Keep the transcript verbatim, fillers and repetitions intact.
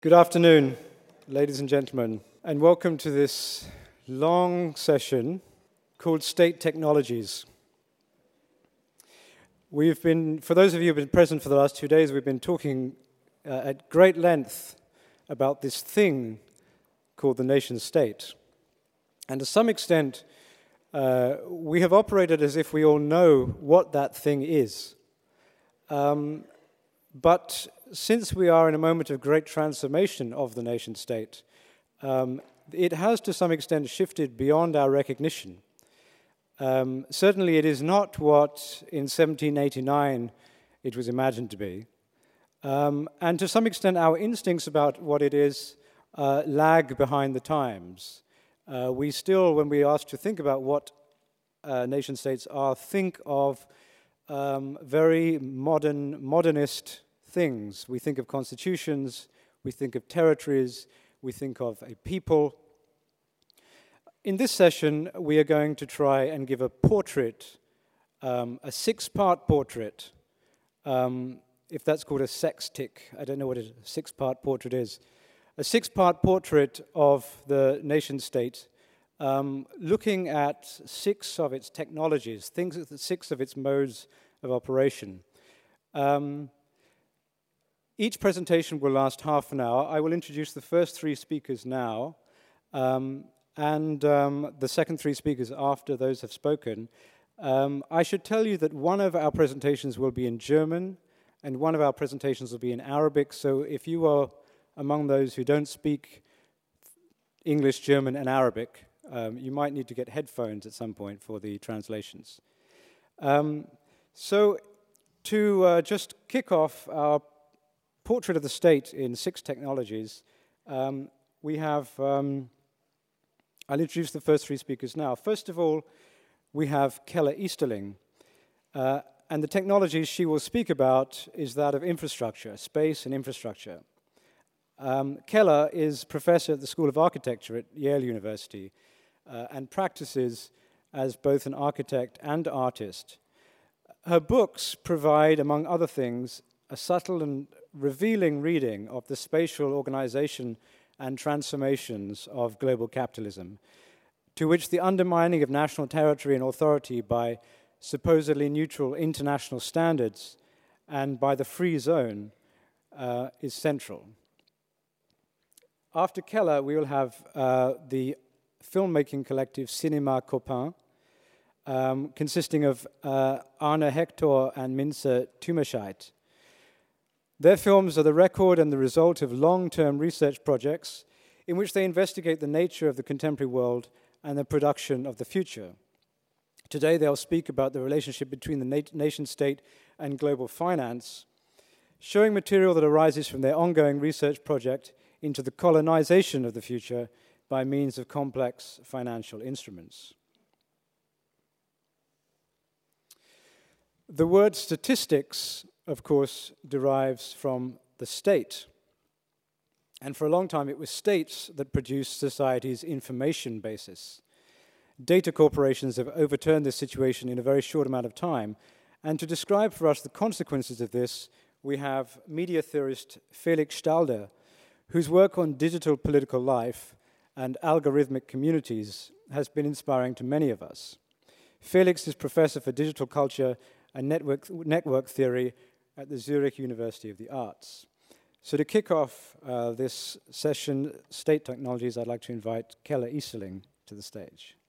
Good afternoon, ladies and gentlemen, and welcome to this long session called State Technologies. We've been, for those of you who have been present for the last two days, we've been talking uh, at great length about this thing called the nation state. And to some extent, uh, we have operated as if we all know what that thing is. Um, but since we are in a moment of great transformation of the nation state, um, it has to some extent shifted beyond our recognition. Um, certainly it is not what in seventeen eighty-nine it was imagined to be. Um, and to some extent our instincts about what it is uh, lag behind the times. Uh, we still, when we are asked to think about what uh, nation states are, think of um, very modern, modernist things. We think of constitutions, we think of territories, we think of a people. In this session, we are going to try and give a portrait, um, a six-part portrait, um, if that's called a sextic. I don't know what a six-part portrait is. A six-part portrait of the nation-state, um, looking at six of its technologies, things, six of its modes of operation. Um, Each presentation will last half an hour. I will introduce the first three speakers now, um, and um, the second three speakers after those have spoken. Um, I should tell you that one of our presentations will be in German, and one of our presentations will be in Arabic, so if you are among those who don't speak English, German, and Arabic, um, you might need to get headphones at some point for the translations. Um, so to uh, just kick off our portrait of the state in six technologies, um, we have, um, I'll introduce the first three speakers now. First of all, we have Kelle Easterling, uh, and the technologies she will speak about is that of infrastructure, space and infrastructure. Um, Kelle is professor at the School of Architecture at Yale University uh, and practices as both an architect and artist. Her books provide, among other things, a subtle and revealing reading of the spatial organization and transformations of global capitalism, to which the undermining of national territory and authority by supposedly neutral international standards and by the free zone uh, is central. After Kelle, we will have uh, the filmmaking collective Cinema Copain, um, consisting of uh, Arne Hector and Minse Tumescheit. Their films are the record and the result of long-term research projects in which they investigate the nature of the contemporary world and the production of the future. Today they'll speak about the relationship between the nat- nation-state and global finance, showing material that arises from their ongoing research project into the colonization of the future by means of complex financial instruments. The word statistics, of course, derives from the state. And for a long time, it was states that produced society's information basis. Data corporations have overturned this situation in a very short amount of time. And to describe for us the consequences of this, we have media theorist Felix Stalder, whose work on digital political life and algorithmic communities has been inspiring to many of us. Felix is professor for digital culture and network, network theory at the Zurich University of the Arts. So to kick off uh, this session, State Technologies, I'd like to invite Kelle Easterling to the stage.